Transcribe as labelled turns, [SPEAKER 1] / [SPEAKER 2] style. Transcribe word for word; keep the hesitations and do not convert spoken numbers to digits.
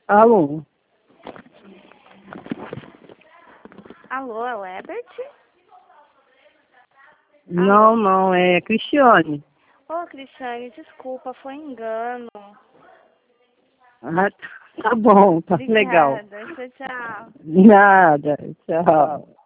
[SPEAKER 1] Alô?
[SPEAKER 2] Alô, é o Herbert?
[SPEAKER 1] Não, não, é Cristiane.
[SPEAKER 2] Ô, Cristiane, desculpa, foi engano.
[SPEAKER 1] Ah, tá bom, tá legal.
[SPEAKER 2] Obrigada, tchau, tchau.
[SPEAKER 1] Nada, tchau.